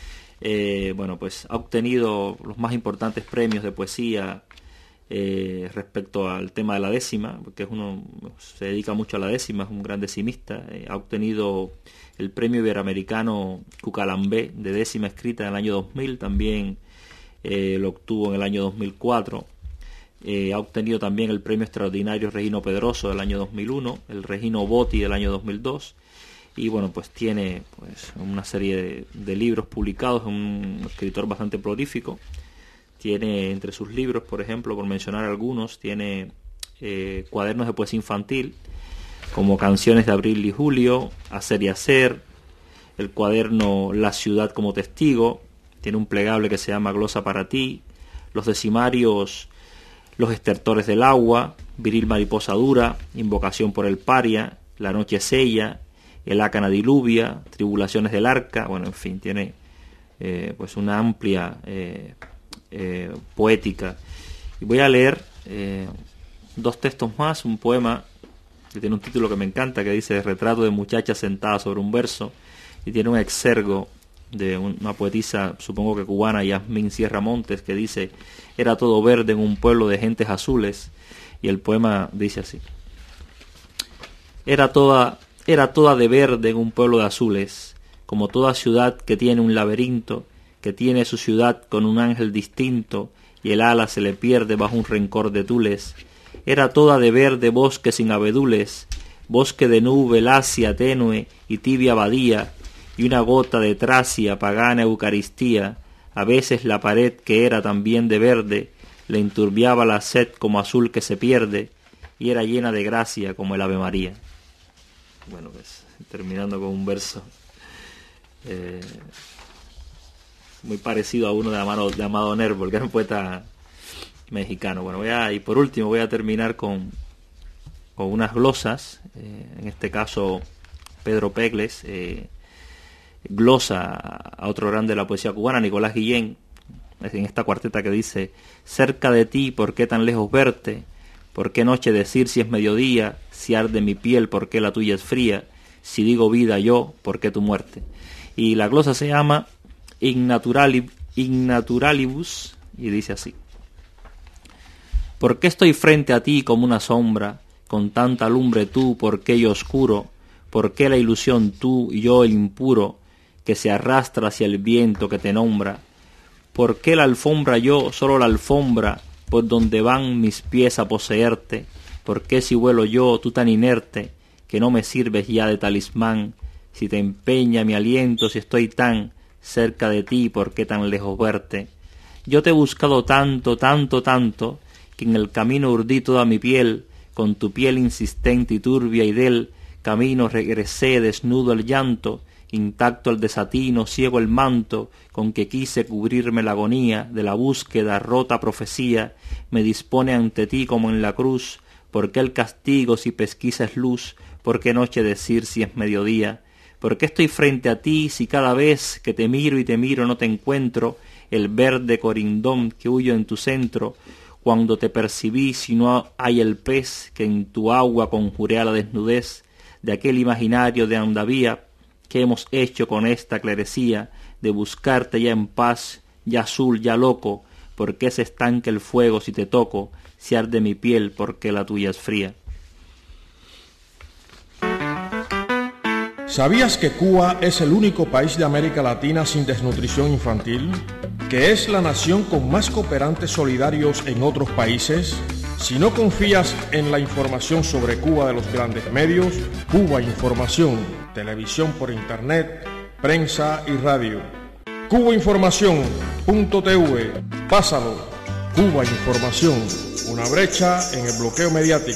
Eh, bueno, pues ha obtenido los más importantes premios de poesía eh, respecto al tema de la décima, porque es uno se dedica mucho a la décima, es un gran decimista. Eh, ha obtenido el premio iberoamericano Cucalambé de décima escrita en el año dos mil, también eh, lo obtuvo en el año dos mil cuatro. Eh, ha obtenido también el premio extraordinario Regino Pedroso del año dos mil uno, el Regino Botti del año dos mil dos, y bueno, pues tiene pues una serie de, de libros publicados. Es un escritor bastante prolífico. Tiene entre sus libros, por ejemplo, por mencionar algunos, tiene eh, cuadernos de poesía infantil, como Canciones de Abril y Julio, Hacer y Hacer, el cuaderno La Ciudad como Testigo, tiene un plegable que se llama Glosa para ti, los decimarios Los Estertores del Agua, Viril Mariposa Dura, Invocación por el Paria, La Noche Sella, El Ácana Diluvia, Tribulaciones del Arca. Bueno, en fin, tiene eh, pues una amplia eh, eh, poética. Y voy a leer eh, dos textos más, un poema que tiene un título que me encanta, que dice Retrato de muchacha sentada sobre un verso, y tiene un exergo de una poetisa, supongo que cubana, Yasmín Sierra Montes, que dice: era todo verde en un pueblo de gentes azules. Y el poema dice así: era toda, era toda de verde en un pueblo de azules, como toda ciudad que tiene un laberinto, que tiene su ciudad con un ángel distinto, y el ala se le pierde bajo un rencor de tules. Era toda de verde bosque sin abedules, bosque de nube lacia tenue y tibia abadía, y una gota de Tracia, pagana Eucaristía. A veces la pared, que era también de verde, le enturbiaba la sed como azul que se pierde, y era llena de gracia como el Ave María. Bueno, pues terminando con un verso eh, muy parecido a uno de Amado, de Amado Nervo, que era un poeta mexicano. Bueno, voy a, y por último voy a terminar con, con unas glosas. Eh, en este caso Pedro Pegles eh, glosa a otro grande de la poesía cubana, Nicolás Guillén, en esta cuarteta que dice: cerca de ti, ¿por qué tan lejos verte? ¿Por qué noche decir si es mediodía? Si arde mi piel, ¿por qué la tuya es fría? Si digo vida yo, ¿por qué tu muerte? Y la glosa se llama Innaturali- Innaturalibus y dice así. ¿Por qué estoy frente a ti como una sombra? Con tanta lumbre tú, ¿por qué yo oscuro? ¿Por qué la ilusión tú y yo el impuro, que se arrastra hacia el viento que te nombra? ¿Por qué la alfombra yo, solo la alfombra, por donde van mis pies a poseerte? ¿Por qué si vuelo yo, tú tan inerte, que no me sirves ya de talismán? Si te empeña mi aliento, si estoy tan cerca de ti, ¿por qué tan lejos verte? Yo te he buscado tanto, tanto, tanto, que en el camino urdí toda mi piel, con tu piel insistente y turbia, y del camino regresé desnudo el llanto, intacto el desatino, ciego el manto, con que quise cubrirme la agonía de la búsqueda, rota profecía, me dispone ante ti como en la cruz. ¿Por qué el castigo si pesquisa es luz? ¿Por qué noche decir si es mediodía? ¿Por qué estoy frente a ti si cada vez que te miro y te miro no te encuentro el verde corindón que huyo en tu centro? Cuando te percibí si no hay el pez que en tu agua conjuré a la desnudez de aquel imaginario de andavía que hemos hecho con esta clerecía de buscarte ya en paz, ya azul, ya loco. ¿Por qué se estanca el fuego si te toco? Si arde mi piel, porque la tuya es fría. ¿Sabías que Cuba es el único país de América Latina sin desnutrición infantil? ¿Que es la nación con más cooperantes solidarios en otros países? Si no confías en la información sobre Cuba de los grandes medios, Cuba Información, televisión por internet, prensa y radio. cuba información punto t v, pásalo. Cuba Información, una brecha en el bloqueo mediático.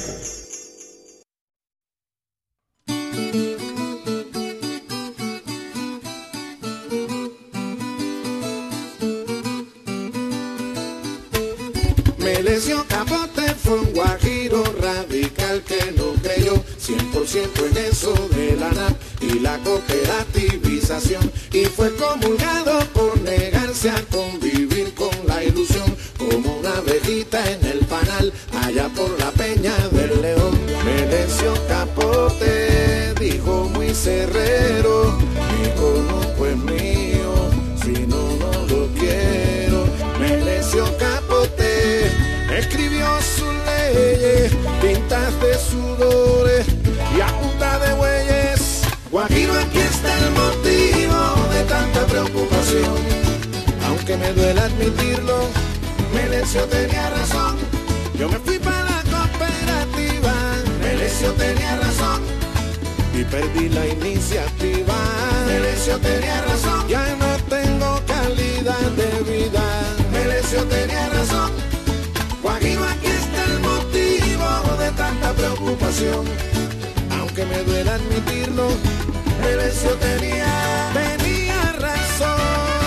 Melesio Capote fue un guajiro radical que no creyó cien por ciento en eso de la N A P y la cooperativización, y fue comulgado por negarse a convivir con la ilusión, como una abejita en el panal allá por la Peña del León. Melesio Capote dijo muy cerrero: mi conuco es mío, si no, no lo quiero. Melesio Capote escribió sus leyes, tintas de sudores y a punta de bueyes. Guajiro, aquí está el motivo de tanta preocupación. Aunque me duele admitirlo, Melesio tenía razón. Yo me fui para la cooperativa, Melesio tenía razón, y perdí la iniciativa. Melesio tenía razón, ya no tengo calidad de vida. Melesio tenía razón. Guajiro, aquí está el motivo de tanta preocupación. Aunque me duele admitirlo, Melesio tenía, tenía razón.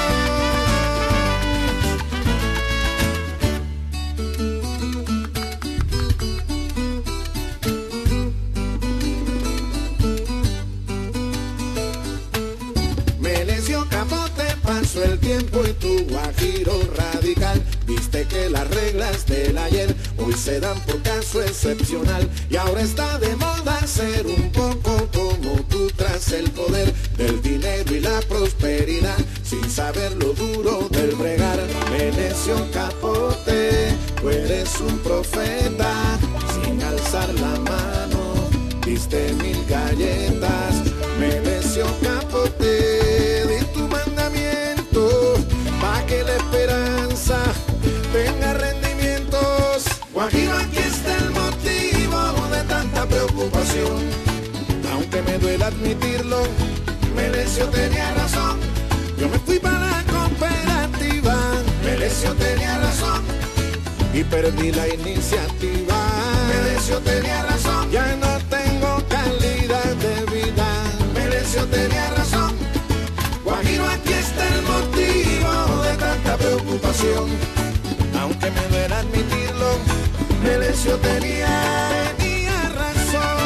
Melesio Capote pasó el tiempo y tu guajiro radical. Viste que las reglas del ayer hoy se dan por caso excepcional, y ahora está de moda ser un poco como tú tras el poder del dinero y la prosperidad, sin saber lo duro del bregar. Melesio Capote, tú eres un profeta, sin alzar la mano diste mil galletas. Melesio Capote, di tu mandamiento pa' que la esperanza tenga rendimientos. Guajiro, aquí está el motivo de tanta preocupación. Aunque me duele admitirlo, Melesio tenía razón. Yo me fui para la cooperativa, Melesio tenía razón, y perdí la iniciativa. Melesio tenía razón, ya no tengo calidad de vida. Melesio tenía razón. Guajiro, aquí está el motivo de tanta preocupación. Aunque me duele admitirlo, Melesio tenía, tenía razón.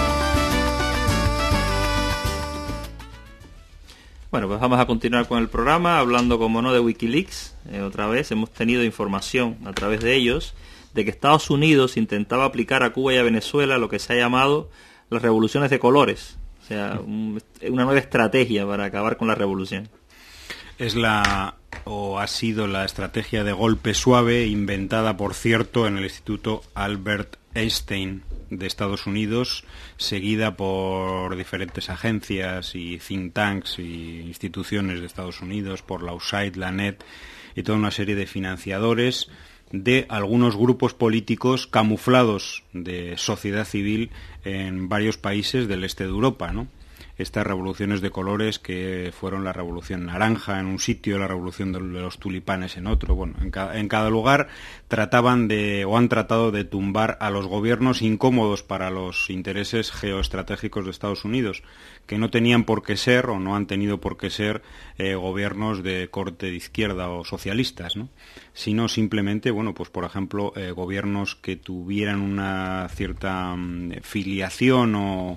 Bueno, pues vamos a continuar con el programa, hablando como no de Wikileaks. Eh, otra vez hemos tenido información a través de ellos de que Estados Unidos intentaba aplicar a Cuba y a Venezuela lo que se ha llamado las revoluciones de colores. O sea, un, una nueva estrategia para acabar con la revolución. Es la, o ha sido la estrategia de golpe suave inventada, por cierto, en el Instituto Albert Einstein de Estados Unidos, seguida por diferentes agencias y think tanks y instituciones de Estados Unidos, por la U S A I D, la N E T y toda una serie de financiadores de algunos grupos políticos camuflados de sociedad civil en varios países del este de Europa, ¿no? Estas revoluciones de colores que fueron la revolución naranja en un sitio, la revolución de los tulipanes en otro. Bueno, en cada, en cada lugar trataban de, o han tratado de tumbar a los gobiernos incómodos para los intereses geoestratégicos de Estados Unidos, que no tenían por qué ser, o no han tenido por qué ser, eh, gobiernos de corte de izquierda o socialistas, ¿no? Sino simplemente, bueno, pues por ejemplo, eh, gobiernos que tuvieran una cierta um, filiación o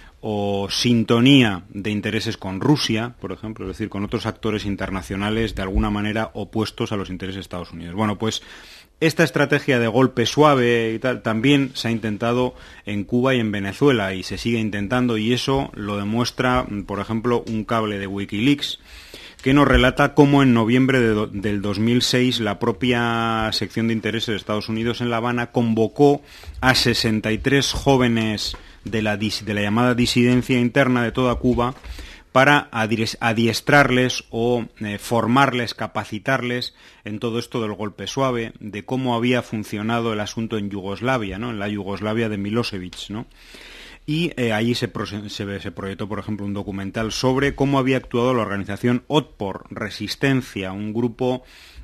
o sintonía de intereses con Rusia, por ejemplo, es decir, con otros actores internacionales de alguna manera opuestos a los intereses de Estados Unidos. Bueno, pues esta estrategia de golpe suave y tal también se ha intentado en Cuba y en Venezuela y se sigue intentando, y eso lo demuestra, por ejemplo, un cable de Wikileaks que nos relata cómo en noviembre de do, del dos mil seis la propia sección de intereses de Estados Unidos en La Habana convocó a sesenta y tres jóvenes de la, de la llamada disidencia interna de toda Cuba para adiestrarles o eh, formarles, capacitarles en todo esto del golpe suave, de cómo había funcionado el asunto en Yugoslavia, ¿no? En la Yugoslavia de Milosevic, ¿no? Y eh, allí se, se, se proyectó, por ejemplo, un documental sobre cómo había actuado la organización Otpor, Resistencia, un grupo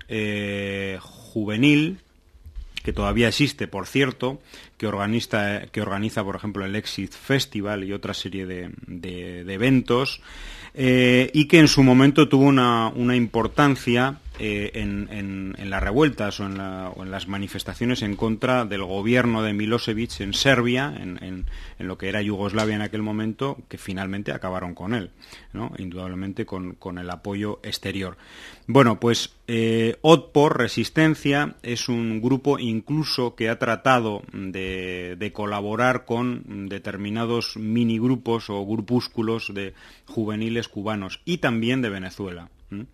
eh, juvenil que todavía existe, por cierto, que organiza, que organiza por ejemplo, el Exit Festival y otra serie de, de, de eventos, eh, y que en su momento tuvo una, una importancia eh, en, en, en las revueltas o en, la, o en las manifestaciones en contra del gobierno de Milosevic en Serbia, en, en, en lo que era Yugoslavia en aquel momento, que finalmente acabaron con él, ¿no? Indudablemente con, con el apoyo exterior. Bueno, pues eh, Otpor, Resistencia, es un grupo incluso que ha tratado de, de colaborar con determinados minigrupos o grupúsculos de juveniles cubanos y también de Venezuela. ¿Mm?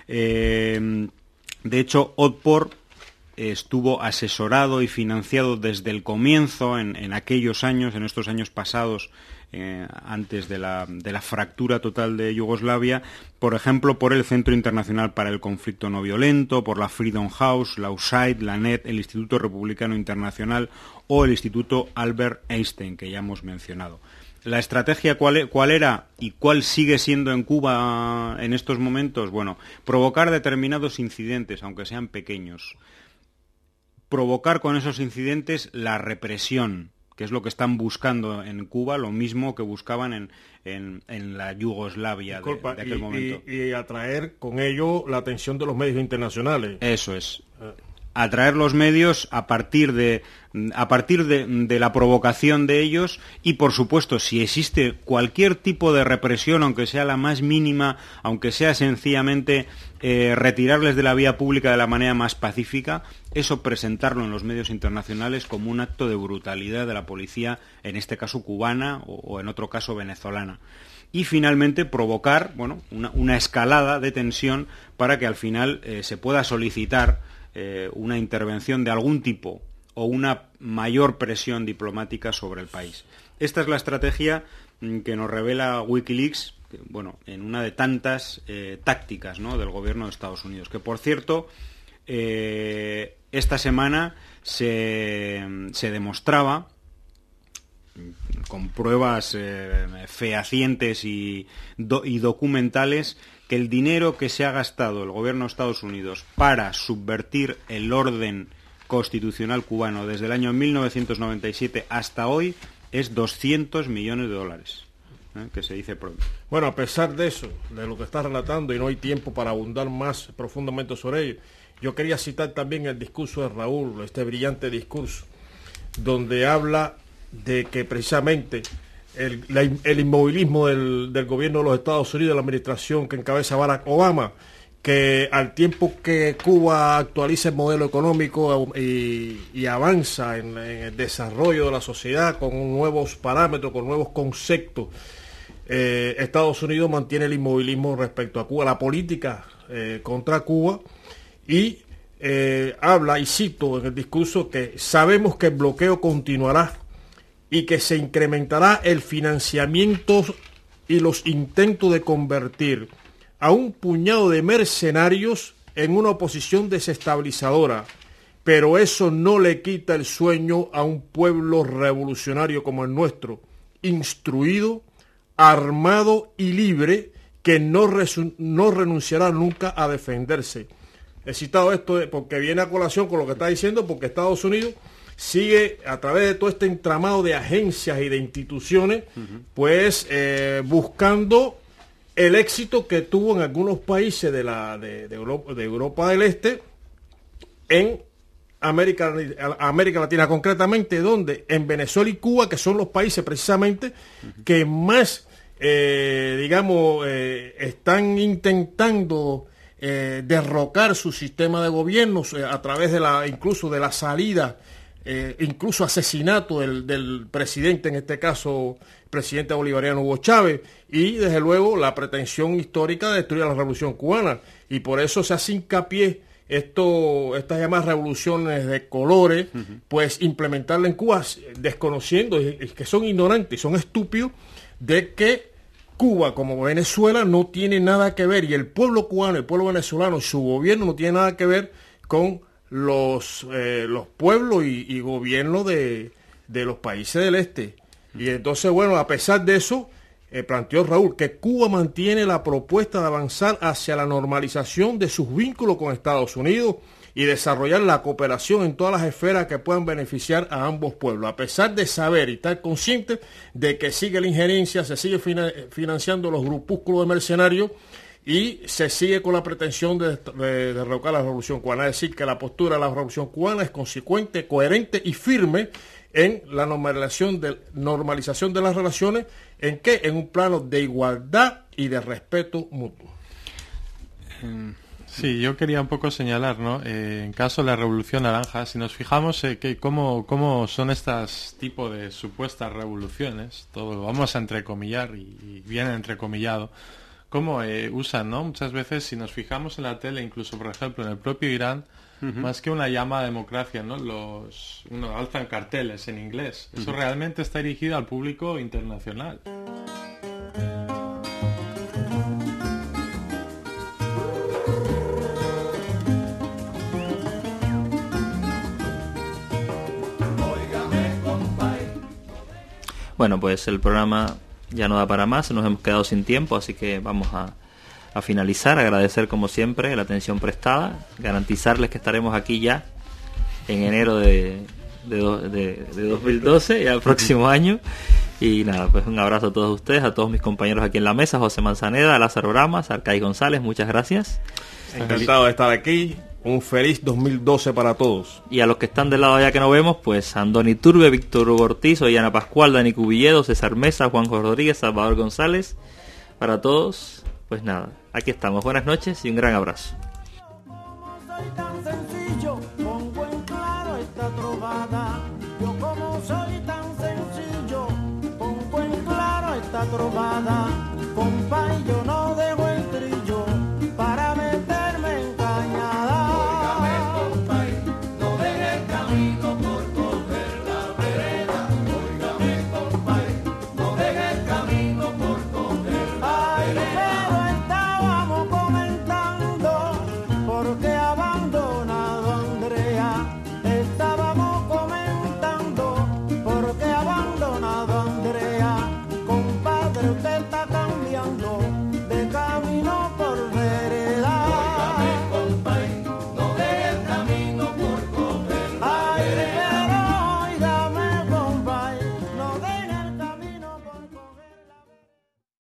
Eh, de hecho, Otpor estuvo asesorado y financiado desde el comienzo, en, en aquellos años, en estos años pasados, Eh, antes de la, de la fractura total de Yugoslavia, por ejemplo, por el Centro Internacional para el Conflicto No Violento, por la Freedom House, la U S A I D, la N E T, el Instituto Republicano Internacional o el Instituto Albert Einstein, que ya hemos mencionado. ¿La estrategia cuál, cuál era y cuál sigue siendo en Cuba en estos momentos? Bueno, provocar determinados incidentes, aunque sean pequeños. Provocar con esos incidentes la represión, que es lo que están buscando en Cuba, lo mismo que buscaban en, en, en la Yugoslavia de, de aquel y, momento. Y, y atraer con ello la atención de los medios internacionales. Eso es. Atraer los medios a partir de a partir de, de la provocación de ellos y, por supuesto, si existe cualquier tipo de represión, aunque sea la más mínima, aunque sea sencillamente eh, retirarles de la vía pública de la manera más pacífica, eso presentarlo en los medios internacionales como un acto de brutalidad de la policía, en este caso cubana o, o en otro caso venezolana. Y finalmente provocar, bueno, una, una escalada de tensión para que al final eh, se pueda solicitar eh, una intervención de algún tipo o una mayor presión diplomática sobre el país. Esta es la estrategia que nos revela Wikileaks, que, bueno, en una de tantas eh, tácticas, ¿no?, del gobierno de Estados Unidos, que por cierto eh, esta semana se, se demostraba con pruebas eh, fehacientes y, do, y documentales que el dinero que se ha gastado el gobierno de Estados Unidos para subvertir el orden constitucional cubano desde el año mil novecientos noventa y siete hasta hoy es doscientos millones de dólares, ¿eh? Que se dice pronto. Bueno, a pesar de eso, de lo que está relatando, y no hay tiempo para abundar más profundamente sobre ello, yo quería citar también el discurso de Raúl, este brillante discurso, donde habla de que precisamente el, la, el inmovilismo del, del gobierno de los Estados Unidos, de la administración que encabeza Barack Obama, que al tiempo que Cuba actualiza el modelo económico y, y avanza en, en el desarrollo de la sociedad con nuevos parámetros, con nuevos conceptos, eh, Estados Unidos mantiene el inmovilismo respecto a Cuba, la política eh, contra Cuba, y eh, habla, y cito en el discurso, que sabemos que el bloqueo continuará y que se incrementará el financiamiento y los intentos de convertir a un puñado de mercenarios en una oposición desestabilizadora, pero eso no le quita el sueño a un pueblo revolucionario como el nuestro, instruido, armado y libre, que no, resu- no renunciará nunca a defenderse. He citado esto porque viene a colación con lo que está diciendo, porque Estados Unidos sigue a través de todo este entramado de agencias y de instituciones, uh-huh. pues eh, buscando el éxito que tuvo en algunos países de la de, de, Europa, de Europa del Este, en América, América Latina, concretamente, donde en Venezuela y Cuba, que son los países precisamente uh-huh. que más, eh, digamos, eh, están intentando eh, derrocar su sistema de gobierno eh, a través de la, incluso de la salida, eh, incluso asesinato del, del presidente, en este caso, presidente bolivariano Hugo Chávez, y desde luego la pretensión histórica de destruir la Revolución Cubana, y por eso se hace hincapié esto, estas llamadas revoluciones de colores, uh-huh. pues implementarla en Cuba, desconociendo y, y que son ignorantes y son estúpidos de que Cuba, como Venezuela, no tiene nada que ver, y el pueblo cubano, el pueblo venezolano, su gobierno no tiene nada que ver con los, eh, los pueblos y, y gobiernos de, de los países del este. Y entonces, bueno, a pesar de eso, eh, planteó Raúl que Cuba mantiene la propuesta de avanzar hacia la normalización de sus vínculos con Estados Unidos y desarrollar la cooperación en todas las esferas que puedan beneficiar a ambos pueblos, a pesar de saber y estar consciente de que sigue la injerencia, se sigue fina- financiando los grupúsculos de mercenarios y se sigue con la pretensión de, de, de derrocar la Revolución Cubana. Es decir, que la postura de la Revolución Cubana es consecuente, coherente y firme en la normalización de, normalización de las relaciones, ¿en qué? En un plano de igualdad y de respeto mutuo. Sí, yo quería un poco señalar, ¿no? Eh, en caso de la Revolución Naranja, si nos fijamos eh, que cómo, cómo son estas tipo de supuestas revoluciones, todo lo vamos a entrecomillar y, y bien entrecomillado, cómo eh, usan, ¿no? Muchas veces, si nos fijamos en la tele, incluso por ejemplo en el propio Irán, uh-huh. más que una llama a democracia, ¿no? Los uno alzan carteles en inglés. Eso uh-huh. realmente está dirigido al público internacional. Bueno, pues el programa ya no da para más, nos hemos quedado sin tiempo, así que vamos a, a finalizar, agradecer como siempre la atención prestada, garantizarles que estaremos aquí ya en enero de, de, do, de, de dos mil doce, ya el próximo año, y nada, pues un abrazo a todos ustedes, a todos mis compañeros aquí en la mesa, José Manzaneda, Lázaro Ramas, Arcay González, muchas gracias. Encantado de estar aquí. Un feliz dos mil doce para todos. Y a los que están del lado allá que no vemos, pues Andoni Turbe, Víctor Hugo Ortiz, Ollana Pascual, Dani Cubilledo, César Mesa, Juan Rodríguez, Salvador González. Para todos, pues nada, aquí estamos. Buenas noches y un gran abrazo. Soy tan sencillo, pongo en claro esta trovada. Yo como soy tan sencillo, pongo en claro esta trovada. Compa, yo no